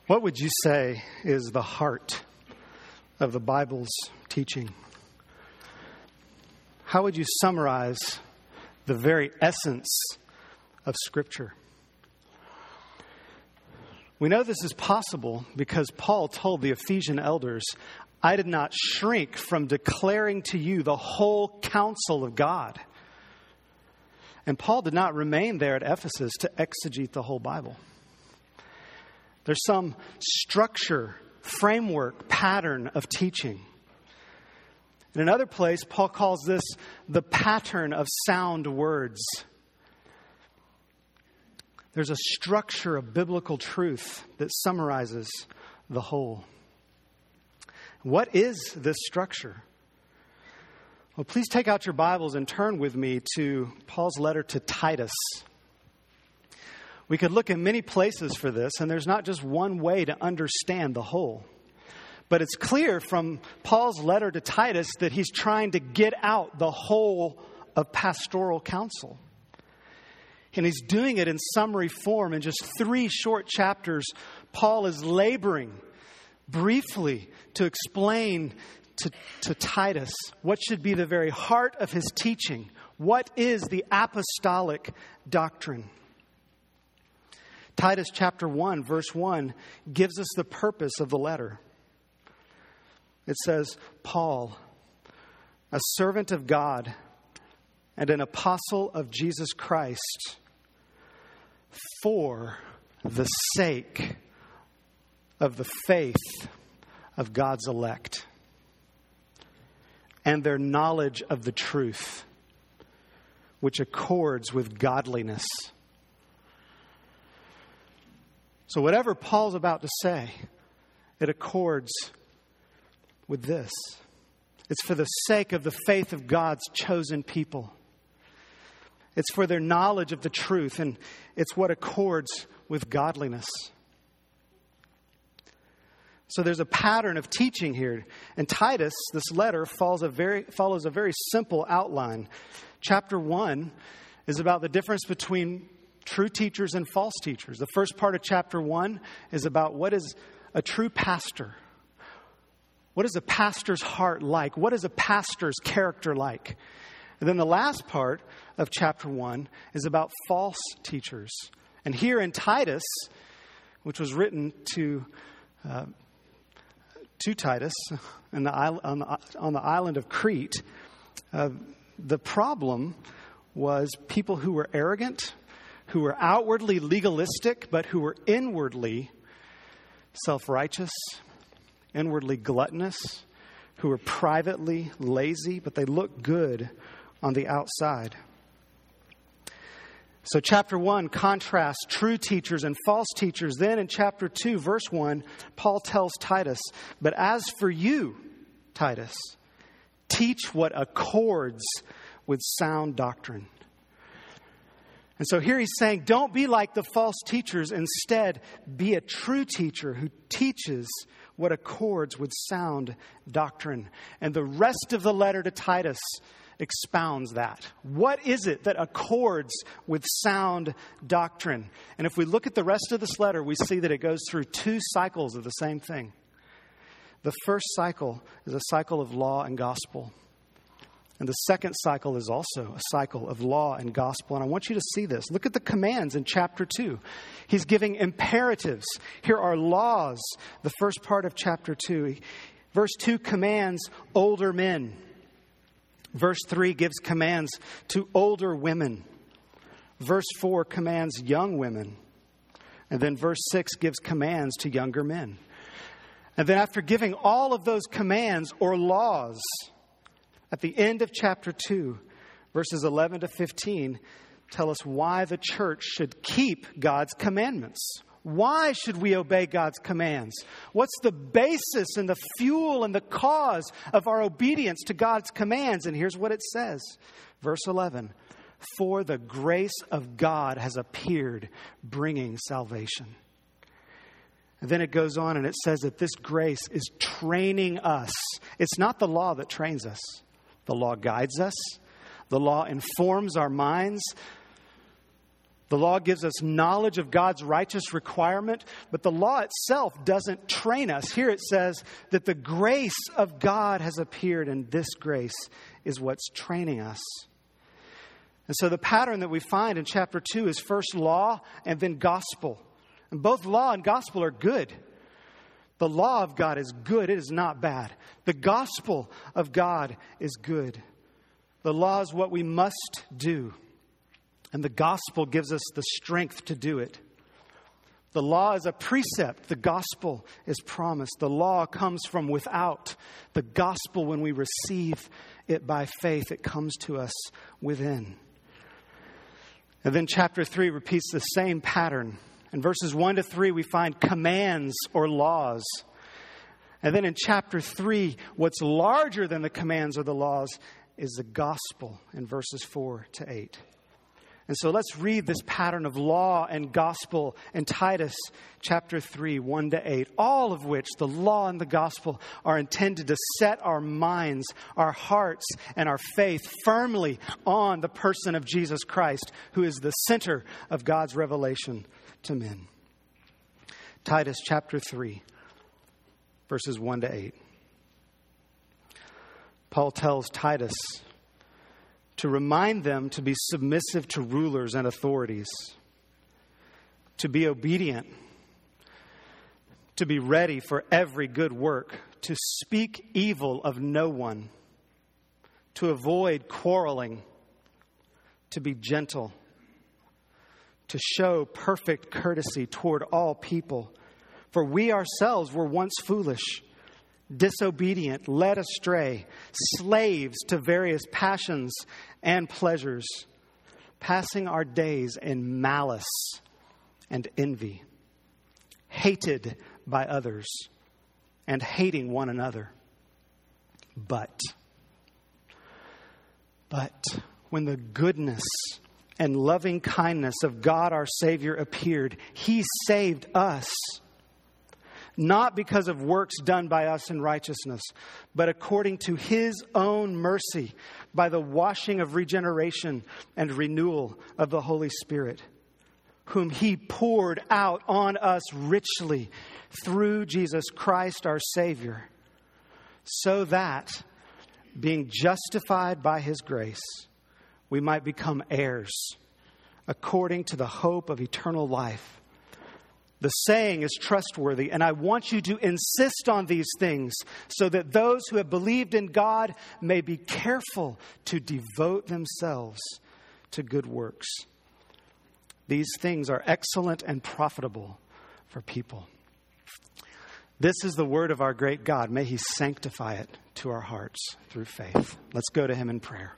What would you say is the heart of the Bible's teaching? How would you summarize the very essence of Scripture? We know this is possible because Paul told the Ephesian elders, "I did not shrink from declaring to you the whole counsel of God." And Paul did not remain there at Ephesus to exegete the whole Bible. There's some structure, framework, pattern of teaching. In another place, Paul calls this the pattern of sound words. There's a structure of biblical truth that summarizes the whole. What is this structure? Well, please take out your Bibles and turn with me to Paul's letter to Titus. We could look in many places for this, and there's not just one way to understand the whole. But it's clear from Paul's letter to Titus that he's trying to get out the whole of pastoral counsel. And he's doing it in summary form. In just 3 short chapters, Paul is laboring briefly to explain to Titus what should be the very heart of his teaching. What is the apostolic doctrine? Titus chapter 1, verse 1 gives us the purpose of the letter. It says, "Paul, a servant of God and an apostle of Jesus Christ, for the sake of the faith of God's elect and their knowledge of the truth, which accords with godliness." So whatever Paul's about to say, it accords with this. It's for the sake of the faith of God's chosen people. It's for their knowledge of the truth, and it's what accords with godliness. So there's a pattern of teaching here. And Titus, this letter, follows a very simple outline. Chapter 1 is about the difference between true teachers and false teachers. The first part of chapter 1 is about what is a true pastor. What is a pastor's heart like? What is a pastor's character like? And then the last part of chapter 1 is about false teachers. And here in Titus, which was written to Titus on the island of Crete, the problem was people who were arrogant, who were outwardly legalistic, but who were inwardly self-righteous, inwardly gluttonous, who were privately lazy, but they looked good on the outside. So chapter 1 contrasts true teachers and false teachers. Then in chapter 2, verse 1, Paul tells Titus, "But as for you, Titus, teach what accords with sound doctrine." And so here he's saying, don't be like the false teachers. Instead, be a true teacher who teaches what accords with sound doctrine. And the rest of the letter to Titus expounds that. What is it that accords with sound doctrine? And if we look at the rest of this letter, we see that it goes through 2 cycles of the same thing. The first cycle is a cycle of law and gospel. And the second cycle is also a cycle of law and gospel. And I want you to see this. Look at the commands in chapter 2. He's giving imperatives. Here are laws, the first part of chapter 2. Verse 2 commands older men. Verse 3 gives commands to older women. Verse 4 commands young women. And then verse 6 gives commands to younger men. And then after giving all of those commands or laws, at the end of chapter 2, verses 11 to 15, tell us why the church should keep God's commandments. Why should we obey God's commands? What's the basis and the fuel and the cause of our obedience to God's commands? And here's what it says. Verse 11, "For the grace of God has appeared, bringing salvation." And then it goes on and it says that this grace is training us. It's not the law that trains us. The law guides us. The law informs our minds. The law gives us knowledge of God's righteous requirement, but the law itself doesn't train us. Here it says that the grace of God has appeared, and this grace is what's training us. And so the pattern that we find in chapter 2 is first law and then gospel. And both law and gospel are good. The law of God is good. It is not bad. The gospel of God is good. The law is what we must do. And the gospel gives us the strength to do it. The law is a precept. The gospel is promise. The law comes from without. The gospel, when we receive it by faith, it comes to us within. And then chapter 3 repeats the same pattern. In verses 1 to 3, we find commands or laws. And then in chapter 3, what's larger than the commands or the laws is the gospel in verses 4 to 8. And so let's read this pattern of law and gospel in Titus chapter 3, 1 to 8, all of which, the law and the gospel, are intended to set our minds, our hearts, and our faith firmly on the person of Jesus Christ, who is the center of God's revelation to men. Titus chapter 3, verses 1 to 8. Paul tells Titus to remind them to be submissive to rulers and authorities, to be obedient, to be ready for every good work, to speak evil of no one, to avoid quarreling, to be gentle, to show perfect courtesy toward all people. For we ourselves were once foolish, disobedient, led astray, slaves to various passions and pleasures, passing our days in malice and envy, hated by others, and hating one another. But when the goodness and loving kindness of God our Savior appeared, He saved us, not because of works done by us in righteousness, but according to His own mercy, by the washing of regeneration and renewal of the Holy Spirit, whom He poured out on us richly through Jesus Christ our Savior, so that, being justified by His grace, we might become heirs, according to the hope of eternal life. The saying is trustworthy, and I want you to insist on these things so that those who have believed in God may be careful to devote themselves to good works. These things are excellent and profitable for people. This is the word of our great God. May He sanctify it to our hearts through faith. Let's go to Him in prayer.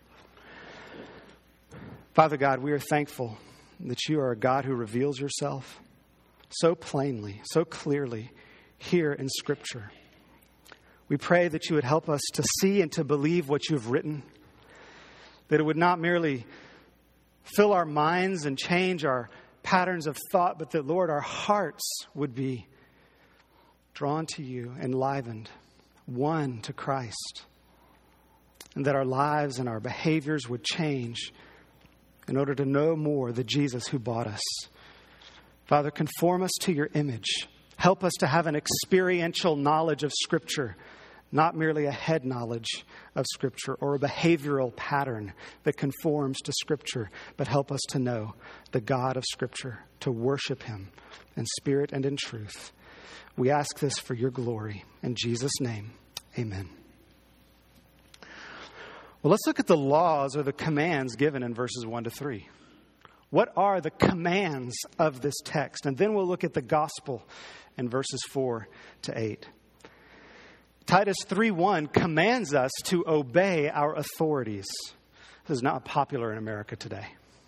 Father God, we are thankful that You are a God who reveals Yourself so plainly, so clearly here in Scripture. We pray that You would help us to see and to believe what You've written, that it would not merely fill our minds and change our patterns of thought, but that, Lord, our hearts would be drawn to You, enlivened, won to Christ, and that our lives and our behaviors would change in order to know more the Jesus who bought us. Father, conform us to Your image. Help us to have an experiential knowledge of Scripture, not merely a head knowledge of Scripture or a behavioral pattern that conforms to Scripture, but help us to know the God of Scripture, to worship Him in spirit and in truth. We ask this for Your glory. In Jesus' name, amen. Well, let's look at the laws or the commands given in verses 1 to 3. What are the commands of this text? And then we'll look at the gospel in verses 4 to 8. Titus 3:1 commands us to obey our authorities. This is not popular in America today.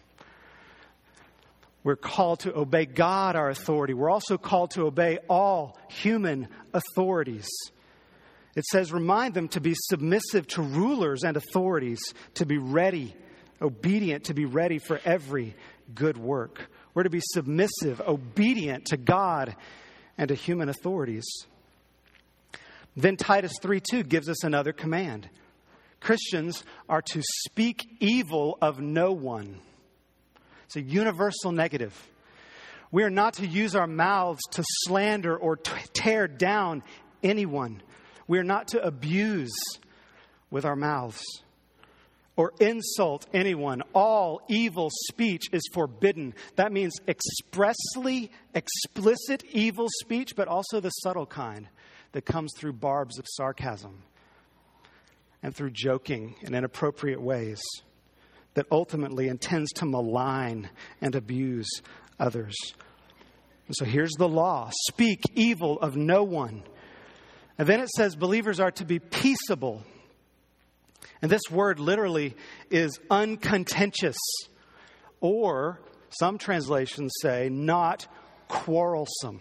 We're called to obey God, our authority. We're also called to obey all human authorities. It says, remind them to be submissive to rulers and authorities, to be ready, obedient, to be ready for every good work. We're to be submissive, obedient to God and to human authorities. Then Titus 3:2 gives us another command. Christians are to speak evil of no one. It's a universal negative. We are not to use our mouths to slander or tear down anyone. We are not to abuse with our mouths or insult anyone. All evil speech is forbidden. That means explicit evil speech, but also the subtle kind that comes through barbs of sarcasm and through joking in inappropriate ways that ultimately intends to malign and abuse others. And so here's the law. Speak evil of no one. And then it says believers are to be peaceable. And this word literally is uncontentious. Or some translations say not quarrelsome.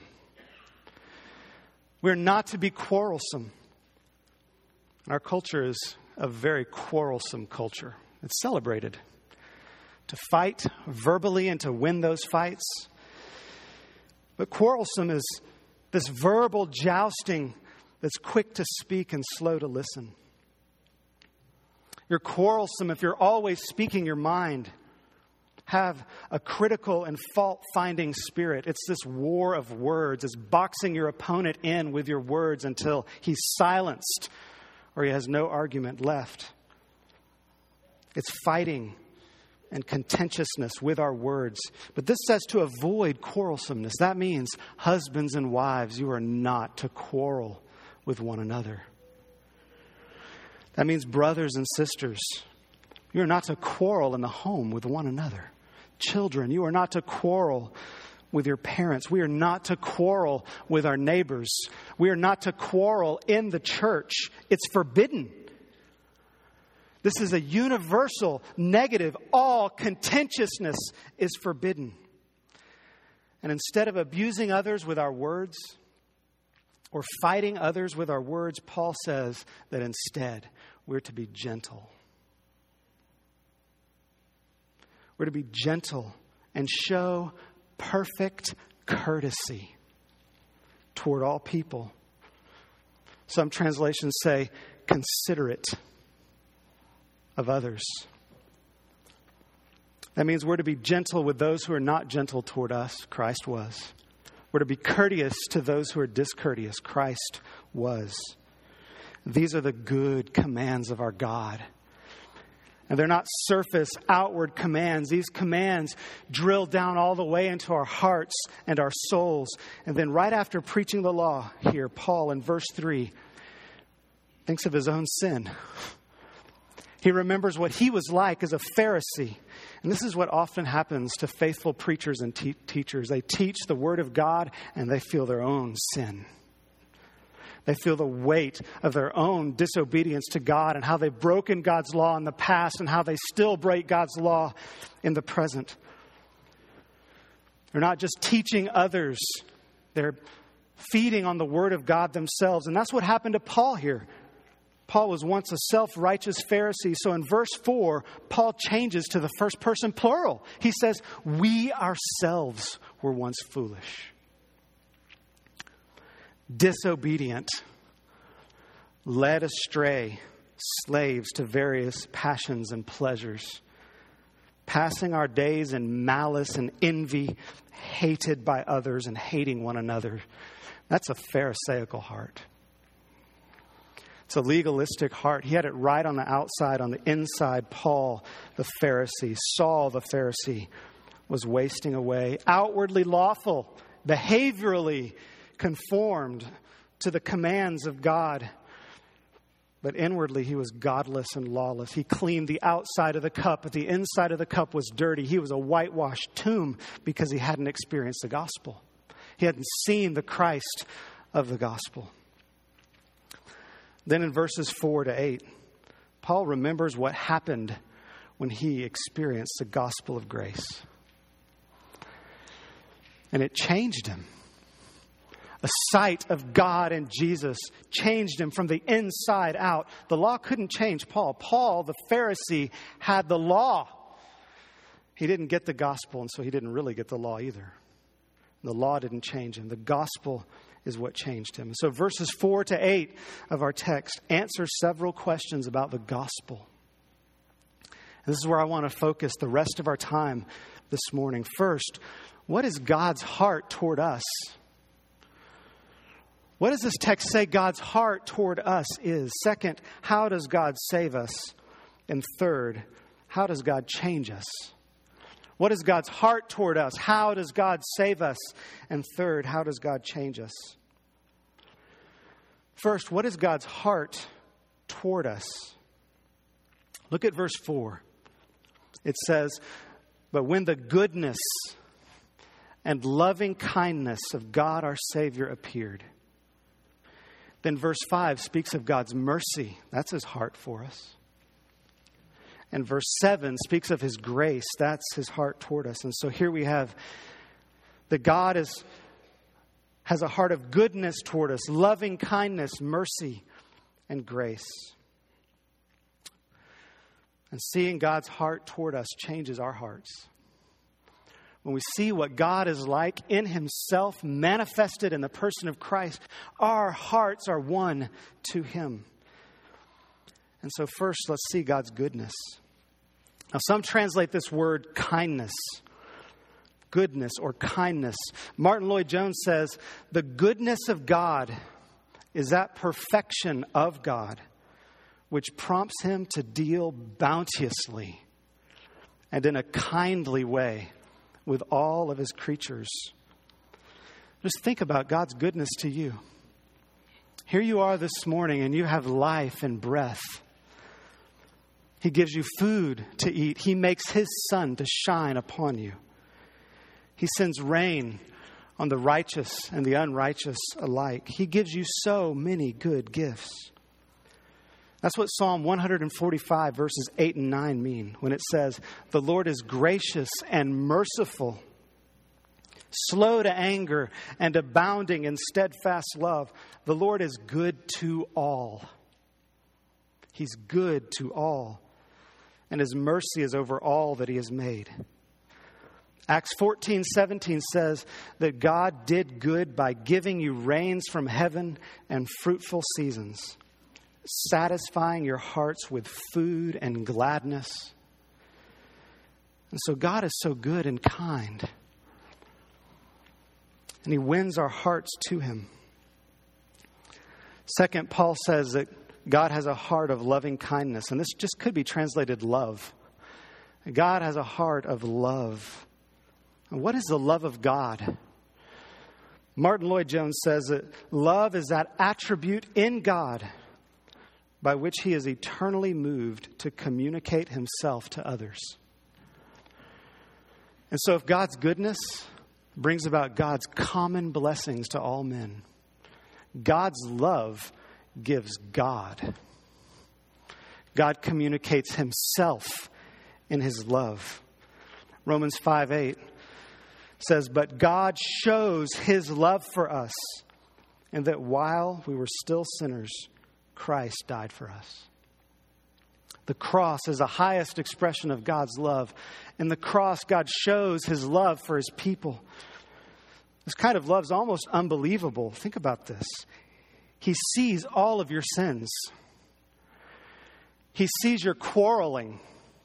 We're not to be quarrelsome. Our culture is a very quarrelsome culture. It's celebrated to fight verbally and to win those fights. But quarrelsome is this verbal jousting that's quick to speak and slow to listen. You're quarrelsome if you're always speaking your mind. Have a critical and fault-finding spirit. It's this war of words. It's boxing your opponent in with your words until he's silenced or he has no argument left. It's fighting and contentiousness with our words. But this says to avoid quarrelsomeness. That means husbands and wives, you are not to quarrel with one another. That means brothers and sisters, you are not to quarrel in the home with one another. Children, you are not to quarrel with your parents. We are not to quarrel with our neighbors. We are not to quarrel in the church. It's forbidden. This is a universal negative. All contentiousness is forbidden. And instead of abusing others with our words or fighting others with our words, Paul says that instead we're to be gentle. We're to be gentle and show perfect courtesy toward all people. Some translations say considerate of others. That means we're to be gentle with those who are not gentle toward us. Christ was. We're to be courteous to those who are discourteous. Christ was. These are the good commands of our God. And they're not surface, outward commands. These commands drill down all the way into our hearts and our souls. And then right after preaching the law here, Paul in verse 3 thinks of his own sin. He remembers what he was like as a Pharisee. And this is what often happens to faithful preachers and teachers. They teach the Word of God and they feel their own sin. They feel the weight of their own disobedience to God and how they've broken God's law in the past and how they still break God's law in the present. They're not just teaching others. They're feeding on the Word of God themselves. And that's what happened to Paul here. Paul was once a self-righteous Pharisee. So in verse 4, Paul changes to the first person plural. He says, we ourselves were once foolish, disobedient, led astray, slaves to various passions and pleasures, passing our days in malice and envy, hated by others and hating one another. That's a Pharisaical heart. It's a legalistic heart. He had it right on the outside. On the inside, Paul, the Pharisee, Saul, the Pharisee, was wasting away. Outwardly lawful, behaviorally conformed to the commands of God. But inwardly, he was godless and lawless. He cleaned the outside of the cup, but the inside of the cup was dirty. He was a whitewashed tomb because he hadn't experienced the gospel. He hadn't seen the Christ of the gospel. Then in verses 4 to 8, Paul remembers what happened when he experienced the gospel of grace. And it changed him. A sight of God and Jesus changed him from the inside out. The law couldn't change Paul. Paul, the Pharisee, had the law. He didn't get the gospel, and so he didn't really get the law either. The law didn't change him. The gospel is what changed him. So verses 4 to 8 of our text answer several questions about the gospel. And this is where I want to focus the rest of our time this morning. First, what is God's heart toward us? What does this text say God's heart toward us is? Second, how does God save us? And third, how does God change us? What is God's heart toward us? How does God save us? And third, how does God change us? First, what is God's heart toward us? Look at verse 4. It says, "But when the goodness and loving kindness of God our Savior appeared." Then verse 5 speaks of God's mercy. That's his heart for us. And verse 7 speaks of his grace. That's his heart toward us. And so here we have that God has a heart of goodness toward us, loving kindness, mercy, and grace. And seeing God's heart toward us changes our hearts. When we see what God is like in himself, manifested in the person of Christ, our hearts are won to him. And so first, let's see God's goodness. Now, some translate this word kindness, goodness or kindness. Martin Lloyd-Jones says, the goodness of God is that perfection of God which prompts him to deal bounteously and in a kindly way with all of his creatures. Just think about God's goodness to you. Here you are this morning and you have life and breath. He gives you food to eat. He makes his sun to shine upon you. He sends rain on the righteous and the unrighteous alike. He gives you so many good gifts. That's what Psalm 145 verses 8 and 9 mean when it says, "The Lord is gracious and merciful, slow to anger and abounding in steadfast love. The Lord is good to all." He's good to all, and his mercy is over all that he has made. Acts 14:17 says that God did good by giving you rains from heaven and fruitful seasons, satisfying your hearts with food and gladness. And so God is so good and kind. And he wins our hearts to him. Second, Paul says that God has a heart of loving kindness. And this just could be translated love. God has a heart of love. And what is the love of God? Martin Lloyd-Jones says that love is that attribute in God by which he is eternally moved to communicate himself to others. And so if God's goodness brings about God's common blessings to all men, God's love gives God. God communicates himself in his love. Romans 5:8 says, "But God shows his love for us, and that while we were still sinners, Christ died for us." The cross is the highest expression of God's love. In the cross, God shows his love for his people. This kind of love is almost unbelievable. Think about this. He sees all of your sins. He sees your quarreling.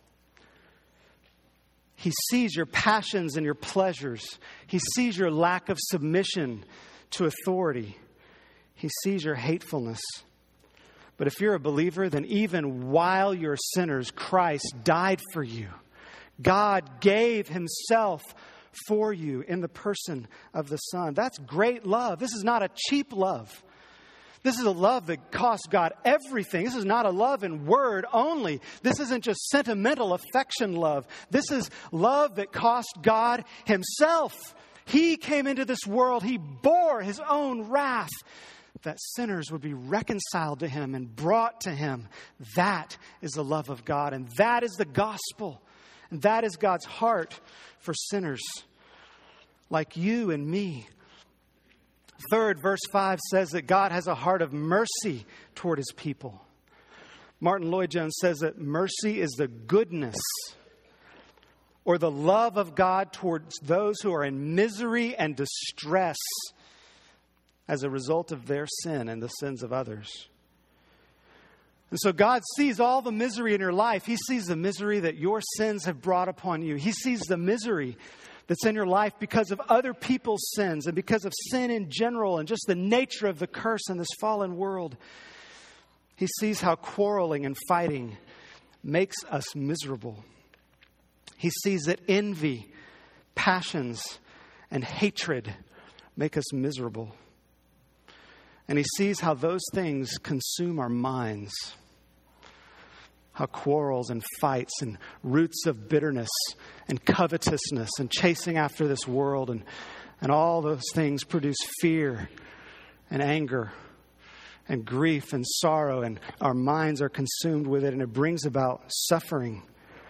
He sees your passions and your pleasures. He sees your lack of submission to authority. He sees your hatefulness. But if you're a believer, then even while you're sinners, Christ died for you. God gave himself for you in the person of the Son. That's great love. This is not a cheap love. This is a love that costs God everything. This is not a love in word only. This isn't just sentimental affection love. This is love that cost God himself. He came into this world. He bore his own wrath that sinners would be reconciled to him and brought to him. That is the love of God, and that is the gospel. And that is God's heart for sinners like you and me. Third, verse 5 says that God has a heart of mercy toward his people. Martin Lloyd-Jones says that mercy is the goodness or the love of God towards those who are in misery and distress as a result of their sin and the sins of others. And so God sees all the misery in your life. He sees the misery that your sins have brought upon you. He sees the misery that's in your life because of other people's sins and because of sin in general and just the nature of the curse in this fallen world. He sees how quarreling and fighting makes us miserable. He sees that envy, passions, and hatred make us miserable. And He sees how those things consume our minds. How quarrels and fights and roots of bitterness and covetousness and chasing after this world and all those things produce fear and anger and grief and sorrow, and our minds are consumed with it, and it brings about suffering.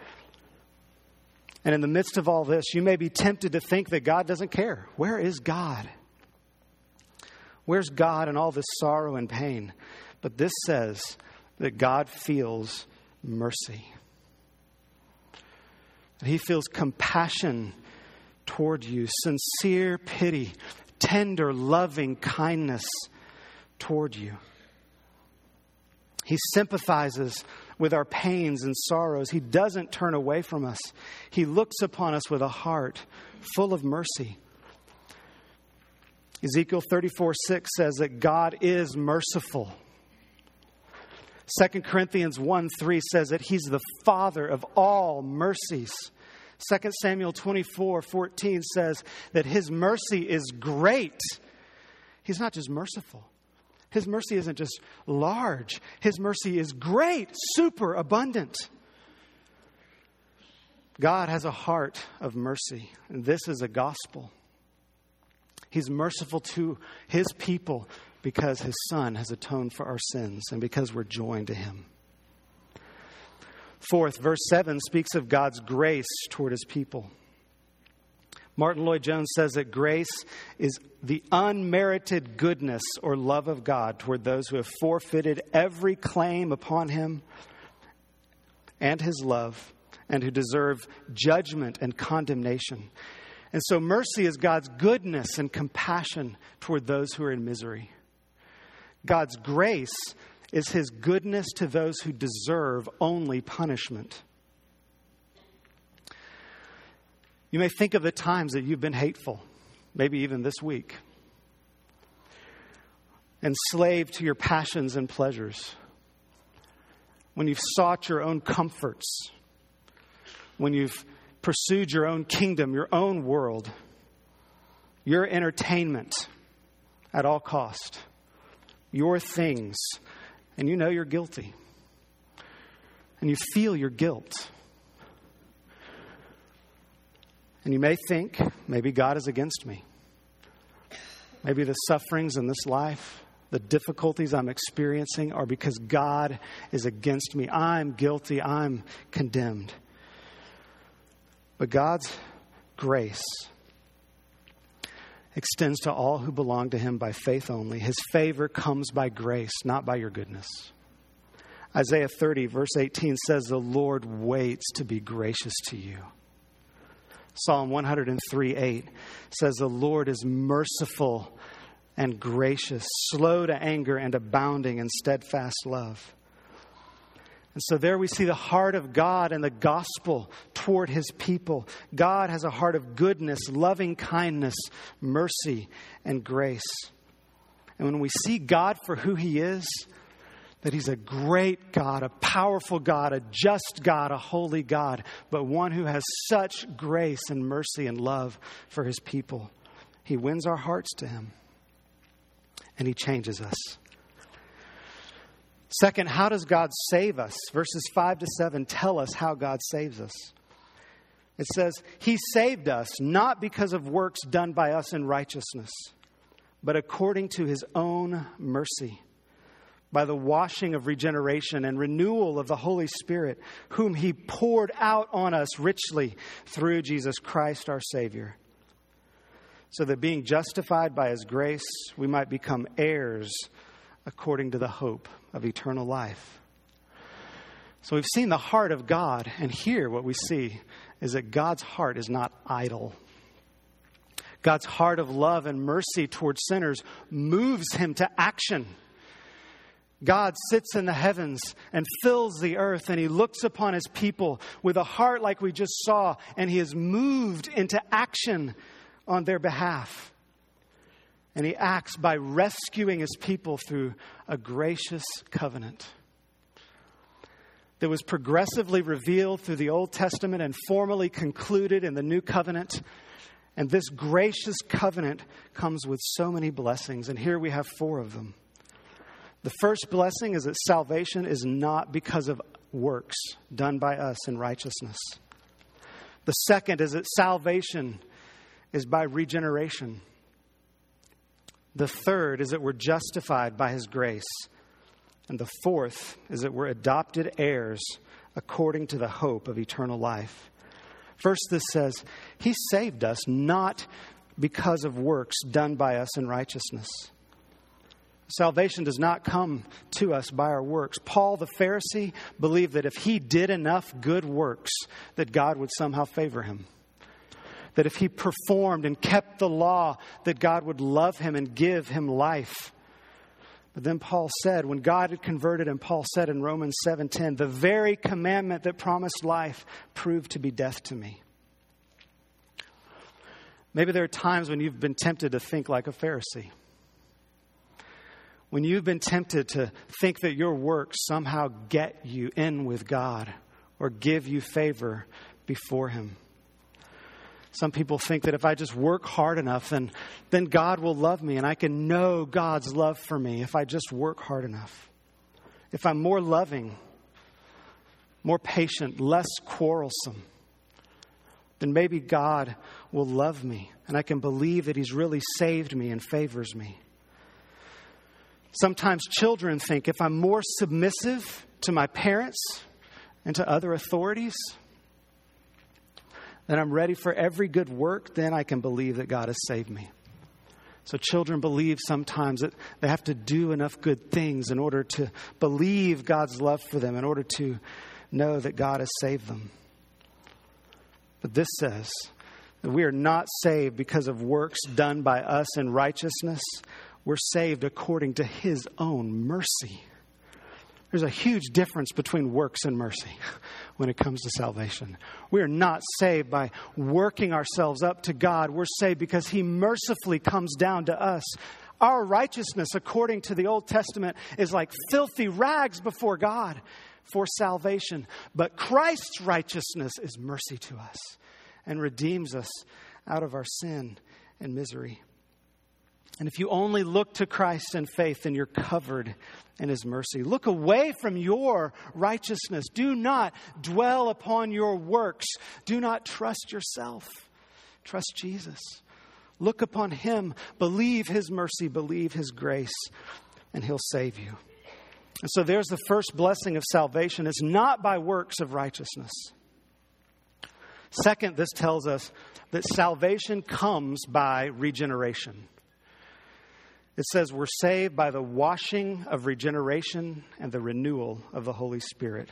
And in the midst of all this, you may be tempted to think that God doesn't care. Where is God? Where's God in all this sorrow and pain? But this says that God feels mercy. He feels compassion toward you, sincere pity, tender, loving kindness toward you. He sympathizes with our pains and sorrows. He doesn't turn away from us. He looks upon us with a heart full of mercy. Ezekiel 34:6 says that God is merciful. 2 Corinthians 1:3 says that He's the Father of all mercies. 2 Samuel 24:14 says that His mercy is great. He's not just merciful. His mercy isn't just large. His mercy is great, super abundant. God has a heart of mercy, and this is a gospel. He's merciful to His people because His Son has atoned for our sins and because we're joined to Him. Fourth, verse 7 speaks of God's grace toward His people. Martin Lloyd-Jones says that grace is the unmerited goodness or love of God toward those who have forfeited every claim upon Him and His love and who deserve judgment and condemnation. And so mercy is God's goodness and compassion toward those who are in misery. God's grace is His goodness to those who deserve only punishment. You may think of the times that you've been hateful, maybe even this week, enslaved to your passions and pleasures, when you've sought your own comforts, when you've pursued your own kingdom, your own world, your entertainment at all cost, your things, and you know you're guilty, and you feel your guilt. And you may think, maybe God is against me. Maybe the sufferings in this life, the difficulties I'm experiencing are because God is against me. I'm guilty. I'm condemned. But God's grace extends to all who belong to Him by faith only. His favor comes by grace, not by your goodness. Isaiah 30, verse 18 says, the Lord waits to be gracious to you. Psalm 103:8 says, the Lord is merciful and gracious, slow to anger and abounding in steadfast love. And so there we see the heart of God and the gospel toward His people. God has a heart of goodness, loving kindness, mercy, and grace. And when we see God for who He is, that He's a great God, a powerful God, a just God, a holy God, but one who has such grace and mercy and love for His people. He wins our hearts to Him, and He changes us. Second, how does God save us? Verses 5-7 tell us how God saves us. It says, He saved us not because of works done by us in righteousness, but according to His own mercy, by the washing of regeneration and renewal of the Holy Spirit, whom He poured out on us richly through Jesus Christ our Savior, so that being justified by His grace, we might become heirs according to the hope of eternal life. So we've seen the heart of God, and here what we see is that God's heart is not idle. God's heart of love and mercy towards sinners moves Him to action. God sits in the heavens and fills the earth, and he looks upon his people with a heart like we just saw, and he is moved into action on their behalf. And he acts by rescuing his people through a gracious covenant that was progressively revealed through the Old Testament and formally concluded in the New Covenant. And this gracious covenant comes with so many blessings, and here we have 4 of them. The first blessing is that salvation is not because of works done by us in righteousness. The second is that salvation is by regeneration. The third is that we're justified by his grace. And the fourth is that we're adopted heirs according to the hope of eternal life. First, this says, he saved us not because of works done by us in righteousness. Salvation does not come to us by our works. Paul the Pharisee believed that if he did enough good works, that God would somehow favor him. That if he performed and kept the law, that God would love him and give him life. But then Paul said, when God had converted him, Paul said in Romans 7:10, the very commandment that promised life proved to be death to me. Maybe there are times when you've been tempted to think like a Pharisee. When you've been tempted to think that your works somehow get you in with God or give you favor before him. Some people think that if I just work hard enough, then God will love me and I can know God's love for me if I just work hard enough. If I'm more loving, more patient, less quarrelsome, then maybe God will love me and I can believe that he's really saved me and favors me. Sometimes children think if I'm more submissive to my parents and to other authorities, then I'm ready for every good work, then I can believe that God has saved me. So children believe sometimes that they have to do enough good things in order to believe God's love for them, in order to know that God has saved them. But this says that we are not saved because of works done by us in righteousness. We're saved according to his own mercy. There's a huge difference between works and mercy when it comes to salvation. We are not saved by working ourselves up to God. We're saved because he mercifully comes down to us. Our righteousness, according to the Old Testament, is like filthy rags before God for salvation. But Christ's righteousness is mercy to us and redeems us out of our sin and misery. And if you only look to Christ in faith, then you're covered in his mercy. Look away from your righteousness. Do not dwell upon your works. Do not trust yourself. Trust Jesus. Look upon him. Believe his mercy. Believe his grace. And he'll save you. And so there's the first blessing of salvation. It's not by works of righteousness. Second, this tells us that salvation comes by regeneration. It says we're saved by the washing of regeneration and the renewal of the Holy Spirit.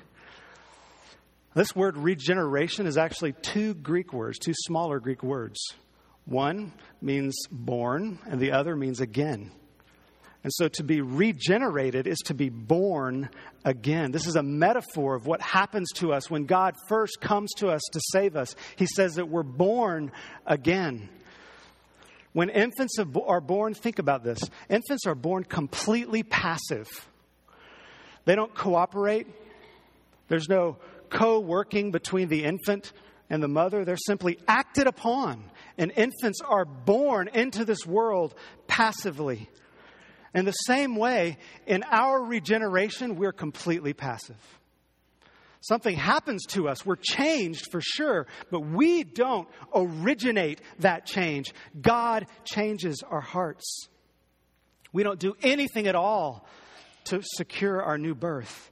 This word regeneration is actually 2 Greek words, 2 smaller Greek words. One means born and the other means again. And so to be regenerated is to be born again. This is a metaphor of what happens to us when God first comes to us to save us. He says that we're born again. When infants are born, think about this. Infants are born completely passive. They don't cooperate. There's no co-working between the infant and the mother. They're simply acted upon. And infants are born into this world passively. In the same way, in our regeneration, we're completely passive. Something happens to us. We're changed for sure, but we don't originate that change. God changes our hearts. We don't do anything at all to secure our new birth.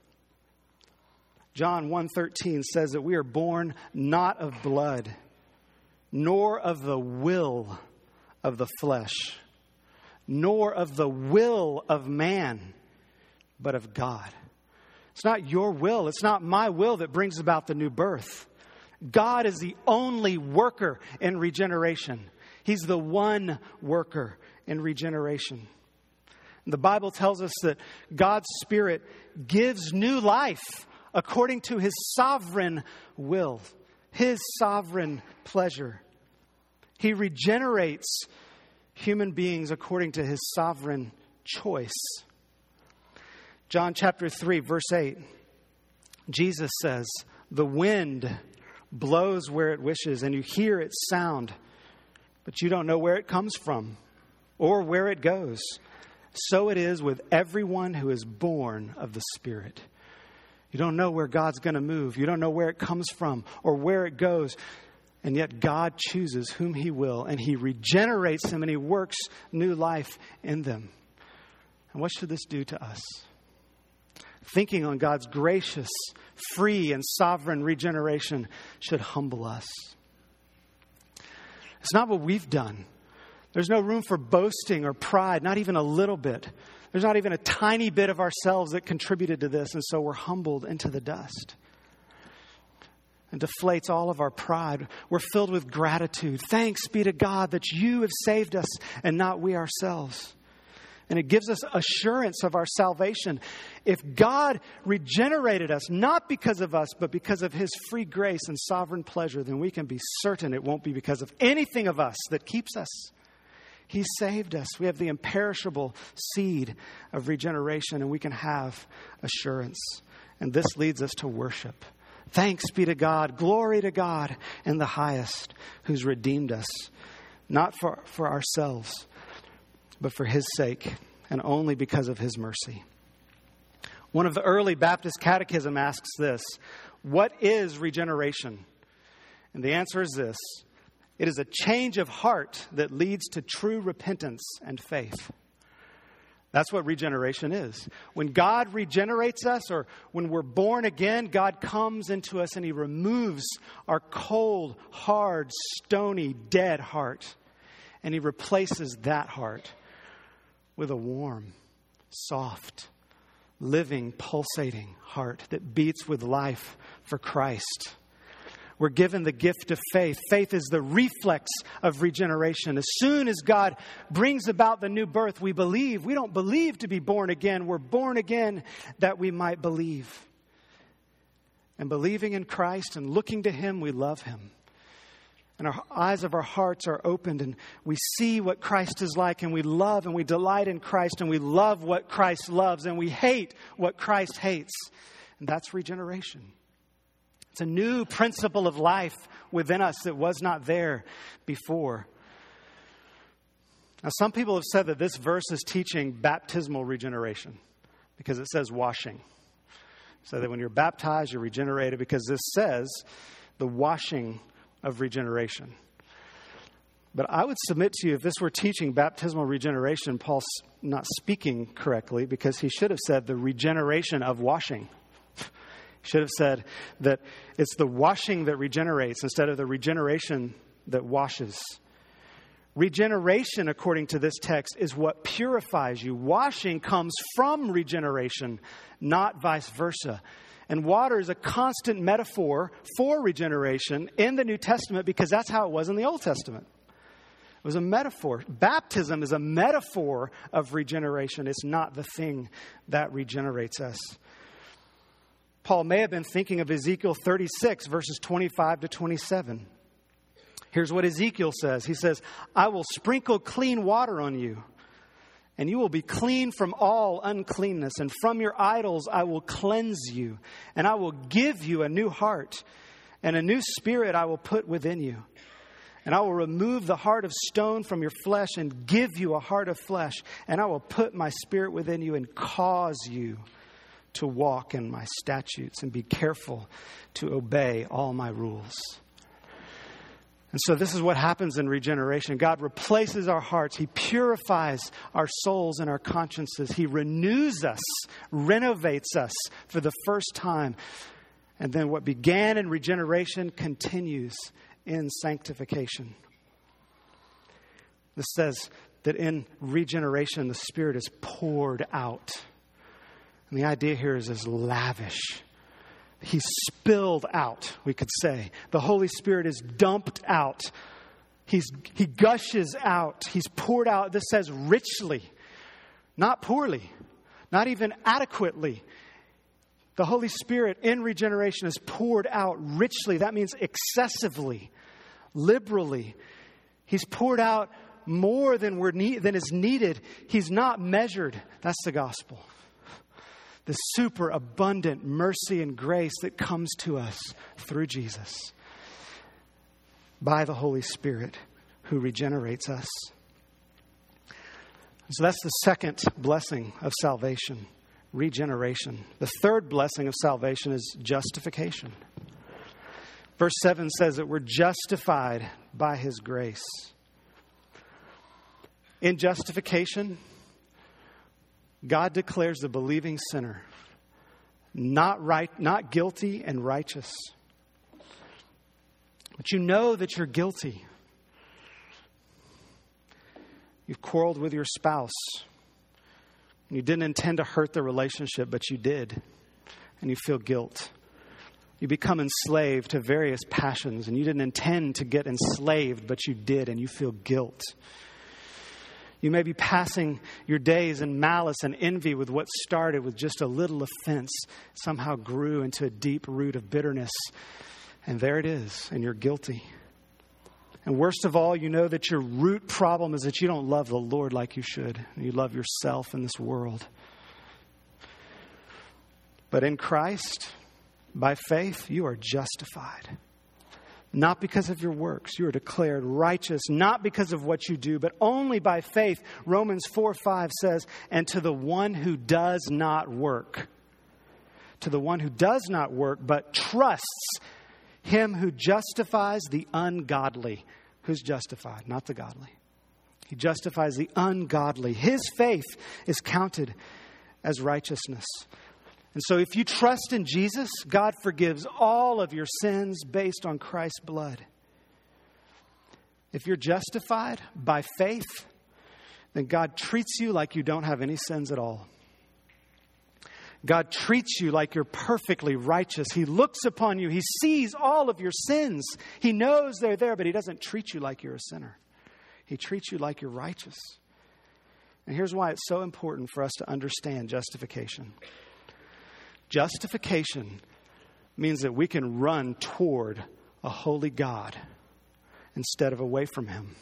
John 1:13 says that we are born not of blood, nor of the will of the flesh, nor of the will of man, but of God. It's not your will. It's not my will that brings about the new birth. God is the only worker in regeneration. He's the one worker in regeneration. The Bible tells us that God's Spirit gives new life according to His sovereign will, His sovereign pleasure. He regenerates human beings according to His sovereign choice. John chapter 3, verse 8, Jesus says, "The wind blows where it wishes, and you hear its sound, but you don't know where it comes from or where it goes. So it is with everyone who is born of the Spirit." You don't know where God's going to move. You don't know where it comes from or where it goes. And yet God chooses whom He will, and He regenerates them, and He works new life in them. And what should this do to us? Thinking on God's gracious, free, and sovereign regeneration should humble us. It's not what we've done. There's no room for boasting or pride, not even a little bit. There's not even a tiny bit of ourselves that contributed to this, and so we're humbled into the dust. And deflates all of our pride. We're filled with gratitude. Thanks be to God that you have saved us and not we ourselves. And it gives us assurance of our salvation. If God regenerated us, not because of us, but because of His free grace and sovereign pleasure, then we can be certain it won't be because of anything of us that keeps us. He saved us. We have the imperishable seed of regeneration, and we can have assurance. And this leads us to worship. Thanks be to God, glory to God in the highest, who's redeemed us, not for ourselves, but for His sake, and only because of His mercy. One of the early Baptist catechism asks this: what is regeneration? And the answer is this: it is a change of heart that leads to true repentance and faith. That's what regeneration is. When God regenerates us, or when we're born again, God comes into us and He removes our cold, hard, stony, dead heart. And He replaces that heart with a warm, soft, living, pulsating heart that beats with life for Christ. We're given the gift of faith. Faith is the reflex of regeneration. As soon as God brings about the new birth, we believe. We don't believe to be born again. We're born again that we might believe. And believing in Christ and looking to Him, we love Him. And our eyes of our hearts are opened, and we see what Christ is like, and we love and we delight in Christ, and we love what Christ loves, and we hate what Christ hates. And that's regeneration. It's a new principle of life within us that was not there before. Now, some people have said that this verse is teaching baptismal regeneration because it says washing. So that when you're baptized, you're regenerated, because this says the washing of regeneration. But I would submit to you, if this were teaching baptismal regeneration, Paul's not speaking correctly, because he should have said the regeneration of washing. Should have said that it's the washing that regenerates instead of the regeneration that washes. Regeneration, according to this text, is what purifies you. Washing comes from regeneration, not vice versa. And water is a constant metaphor for regeneration in the New Testament, because that's how it was in the Old Testament. It was a metaphor. Baptism is a metaphor of regeneration. It's not the thing that regenerates us. Paul may have been thinking of Ezekiel 36, verses 25 to 27. Here's what Ezekiel says. He says, "I will sprinkle clean water on you, and you will be clean from all uncleanness. And from your idols I will cleanse you. And I will give you a new heart, and a new spirit I will put within you. And I will remove the heart of stone from your flesh and give you a heart of flesh. And I will put my spirit within you and cause you to walk in my statutes and be careful to obey all my rules." And so this is what happens in regeneration. God replaces our hearts. He purifies our souls and our consciences. He renews us, renovates us for the first time. And then what began in regeneration continues in sanctification. This says that in regeneration, the Spirit is poured out. And the idea here is lavish. He's spilled out, we could say. The Holy Spirit is dumped out. He gushes out. He's poured out. This says richly. Not poorly, not even adequately. The Holy Spirit in regeneration is poured out richly. That means excessively, liberally. He's poured out more than is needed. He's not measured. That's the gospel. The super abundant mercy and grace that comes to us through Jesus by the Holy Spirit who regenerates us. So that's the second blessing of salvation, regeneration. The third blessing of salvation is justification. Verse 7 says that we're justified by His grace. In justification, God declares the believing sinner not guilty and righteous. But you know that you're guilty. You've quarreled with your spouse. You didn't intend to hurt the relationship, but you did. And you feel guilt. You become enslaved to various passions, and you didn't intend to get enslaved, but you did, and you feel guilt. You may be passing your days in malice and envy with what started with just a little offense, somehow grew into a deep root of bitterness. And there it is, and you're guilty. And worst of all, you know that your root problem is that you don't love the Lord like you should. You love yourself in this world. But in Christ, by faith, you are justified. Not because of your works. You are declared righteous, not because of what you do, but only by faith. Romans 4:5 says, and to the one who does not work. To the one who does not work, but trusts Him who justifies the ungodly. Who's justified? Not the godly. He justifies the ungodly. His faith is counted as righteousness. And so if you trust in Jesus, God forgives all of your sins based on Christ's blood. If you're justified by faith, then God treats you like you don't have any sins at all. God treats you like you're perfectly righteous. He looks upon you. He sees all of your sins. He knows they're there, but He doesn't treat you like you're a sinner. He treats you like you're righteous. And here's why it's so important for us to understand justification. Justification means that we can run toward a holy God instead of away from Him.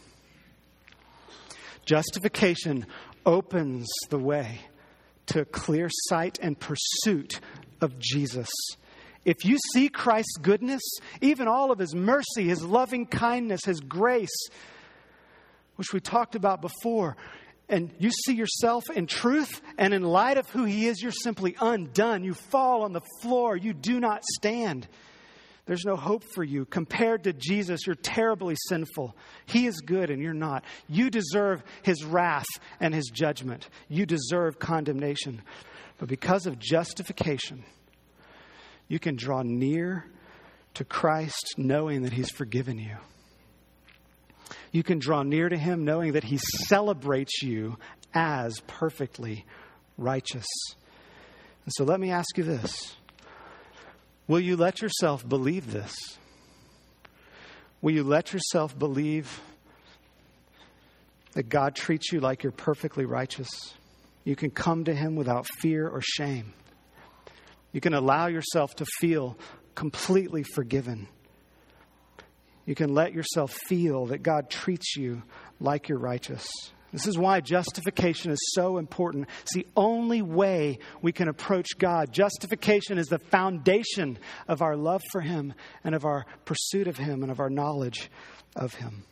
Justification opens the way to a clear sight and pursuit of Jesus. If you see Christ's goodness, even all of His mercy, His loving kindness, His grace, which we talked about before, and you see yourself in truth and in light of who He is, you're simply undone. You fall on the floor. You do not stand. There's no hope for you. Compared to Jesus, you're terribly sinful. He is good and you're not. You deserve His wrath and His judgment. You deserve condemnation. But because of justification, you can draw near to Christ knowing that He's forgiven you. You can draw near to Him knowing that He celebrates you as perfectly righteous. And so let me ask you this. Will you let yourself believe this? Will you let yourself believe that God treats you like you're perfectly righteous? You can come to Him without fear or shame. You can allow yourself to feel completely forgiven. You can let yourself feel that God treats you like you're righteous. This is why justification is so important. It's the only way we can approach God. Justification is the foundation of our love for Him and of our pursuit of Him and of our knowledge of Him.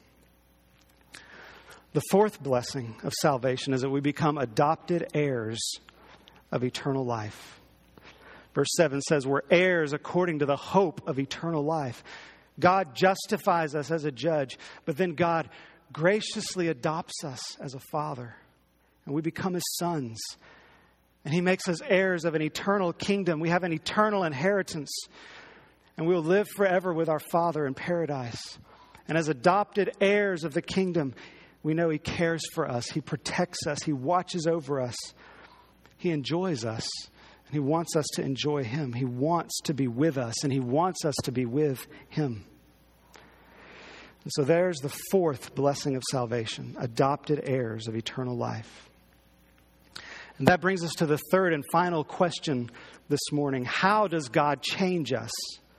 The fourth blessing of salvation is that we become adopted heirs of eternal life. Verse 7 says we're heirs according to the hope of eternal life. God justifies us as a judge, but then God graciously adopts us as a father, and we become His sons. And He makes us heirs of an eternal kingdom. We have an eternal inheritance, and we will live forever with our Father in paradise. And as adopted heirs of the kingdom, we know He cares for us. He protects us. He watches over us. He enjoys us, and He wants us to enjoy Him. He wants to be with us, and He wants us to be with Him. And so there's the fourth blessing of salvation, adopted heirs of eternal life. And that brings us to the third and final question this morning. How does God change us?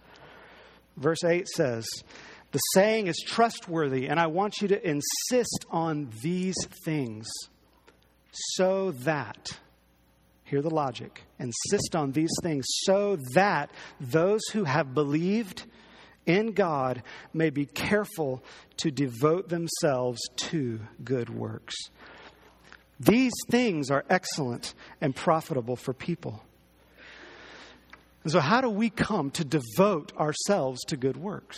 Verse 8 says, the saying is trustworthy, and I want you to insist on these things so that, hear the logic, insist on these things so that those who have believed in God may be careful to devote themselves to good works. These things are excellent and profitable for people. And so how do we come to devote ourselves to good works?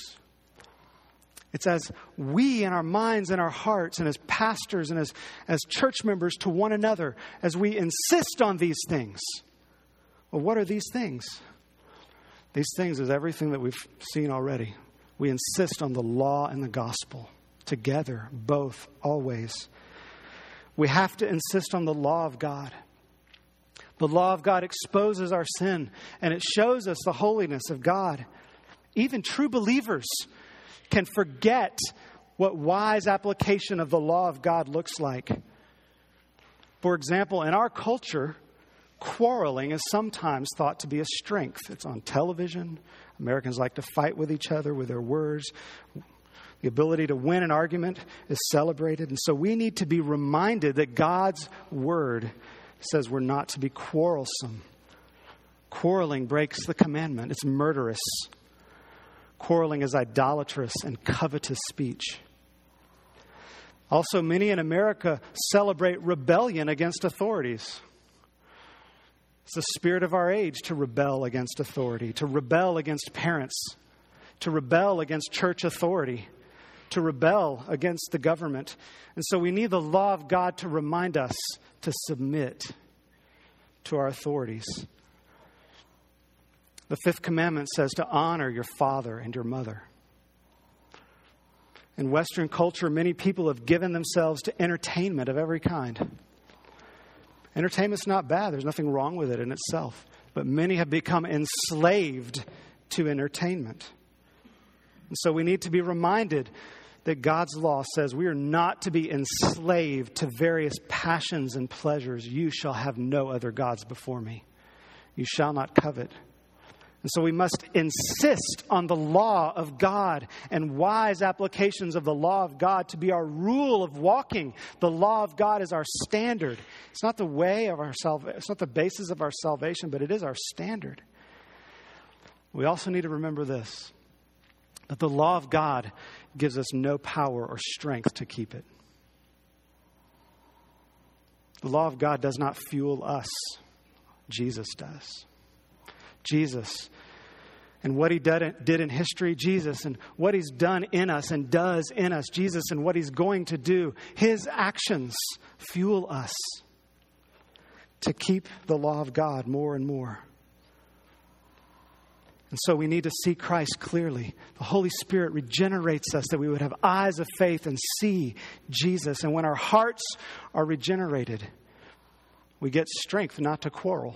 It's as we in our minds and our hearts and as pastors and as church members to one another, as we insist on these things. Well, what are these things? These things is everything that we've seen already. We insist on the law and the gospel together, both, always. We have to insist on the law of God. The law of God exposes our sin, and it shows us the holiness of God. Even true believers can forget what wise application of the law of God looks like. For example, in our culture, quarreling is sometimes thought to be a strength. It's on television. Americans like to fight with each other with their words. The ability to win an argument is celebrated. And so we need to be reminded that God's word says we're not to be quarrelsome. Quarreling breaks the commandment. It's murderous. Quarreling is idolatrous and covetous speech. Also, many in America celebrate rebellion against authorities. It's the spirit of our age to rebel against authority, to rebel against parents, to rebel against church authority, to rebel against the government. And so we need the law of God to remind us to submit to our authorities. The fifth commandment says to honor your father and your mother. In Western culture, many people have given themselves to entertainment of every kind. Entertainment's not bad. There's nothing wrong with it in itself. But many have become enslaved to entertainment. And so we need to be reminded that God's law says we are not to be enslaved to various passions and pleasures. You shall have no other gods before me. You shall not covet. And so we must insist on the law of God and wise applications of the law of God to be our rule of walking. The law of God is our standard. It's not the way of our salvation. It's not the basis of our salvation, but it is our standard. We also need to remember this, that the law of God gives us no power or strength to keep it. The law of God does not fuel us. Jesus does. Jesus and what he did in history, Jesus, and what he's done in us and does in us, Jesus, and what he's going to do. His actions fuel us to keep the law of God more and more. And so we need to see Christ clearly. The Holy Spirit regenerates us that we would have eyes of faith and see Jesus. And when our hearts are regenerated, we get strength not to quarrel.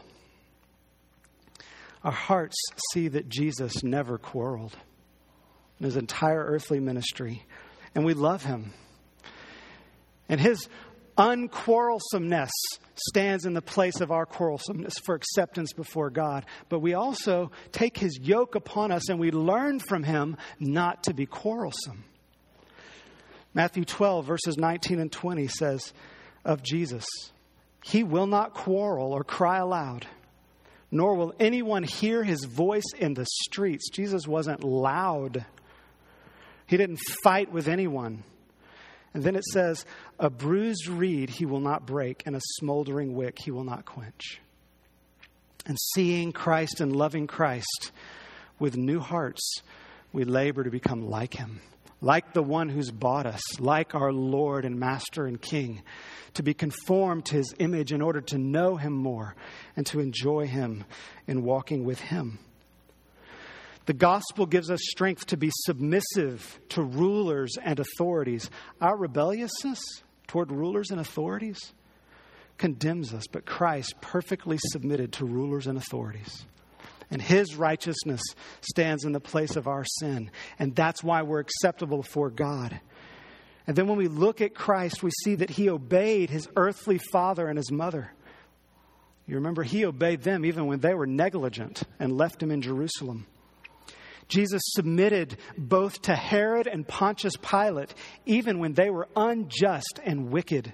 Our hearts see that Jesus never quarreled in his entire earthly ministry. And we love him. And his unquarrelsomeness stands in the place of our quarrelsomeness for acceptance before God. But we also take his yoke upon us and we learn from him not to be quarrelsome. Matthew 12, verses 19 and 20 says of Jesus, he will not quarrel or cry aloud, nor will anyone hear his voice in the streets. Jesus wasn't loud. He didn't fight with anyone. And then it says, a bruised reed he will not break, and a smoldering wick he will not quench. And seeing Christ and loving Christ with new hearts, we labor to become like him, like the one who's bought us, like our Lord and Master and King, to be conformed to his image in order to know him more and to enjoy him in walking with him. The gospel gives us strength to be submissive to rulers and authorities. Our rebelliousness toward rulers and authorities condemns us, but Christ perfectly submitted to rulers and authorities. And his righteousness stands in the place of our sin. And that's why we're acceptable before God. And then when we look at Christ, we see that he obeyed his earthly father and his mother. You remember, he obeyed them even when they were negligent and left him in Jerusalem. Jesus submitted both to Herod and Pontius Pilate, even when they were unjust and wicked.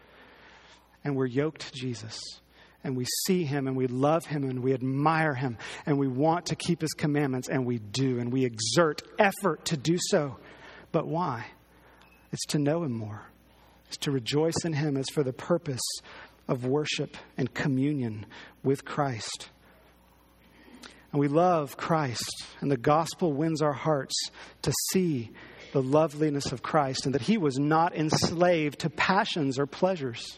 And we're yoked to Jesus. And we see him and we love him and we admire him. And we want to keep his commandments, and we do. And we exert effort to do so. But why? It's to know him more. It's to rejoice in him. It's for the purpose of worship and communion with Christ. And we love Christ, and the gospel wins our hearts to see the loveliness of Christ and that he was not enslaved to passions or pleasures.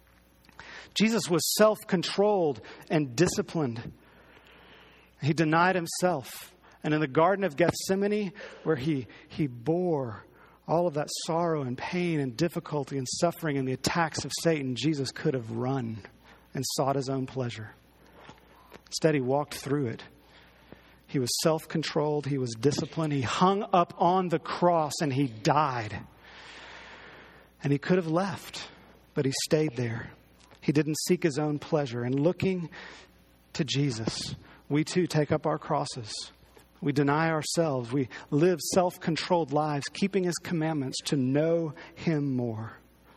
Jesus was self-controlled and disciplined. He denied himself. And in the Garden of Gethsemane, where he bore all of that sorrow and pain and difficulty and suffering and the attacks of Satan, Jesus could have run and sought his own pleasure. Instead, he walked through it. He was self-controlled. He was disciplined. He hung up on the cross and he died. And he could have left, but he stayed there. He didn't seek his own pleasure. And looking to Jesus, we too take up our crosses. We deny ourselves. We live self-controlled lives, keeping his commandments to know him more.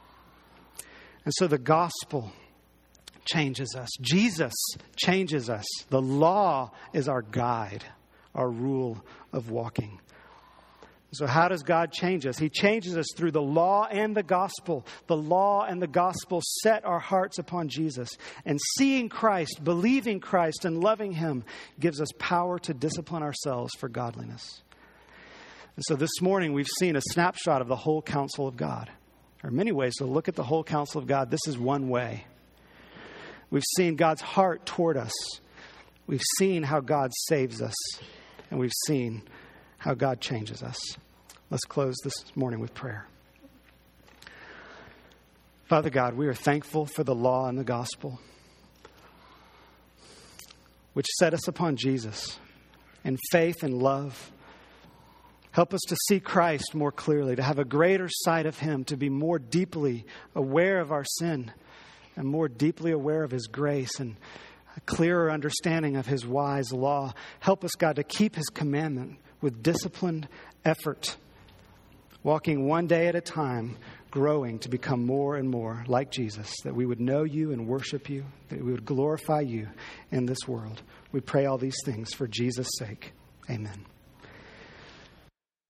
And so the gospel changes us. Jesus changes us. The law is our guide, our rule of walking. So how does God change us? He changes us through the law and the gospel. The law and the gospel set our hearts upon Jesus. And seeing Christ, believing Christ, and loving him gives us power to discipline ourselves for godliness. And so this morning we've seen a snapshot of the whole counsel of God. There are many ways to look at the whole counsel of God. This is one way. We've seen God's heart toward us. We've seen how God saves us. And we've seen how God changes us. Let's close this morning with prayer. Father God, we are thankful for the law and the gospel, which set us upon Jesus in faith and love. Help us to see Christ more clearly, to have a greater sight of him, to be more deeply aware of our sin and more deeply aware of his grace and a clearer understanding of his wise law. Help us, God, to keep his commandment with disciplined effort, walking one day at a time, growing to become more and more like Jesus, that we would know you and worship you, that we would glorify you in this world. We pray all these things for Jesus' sake. Amen.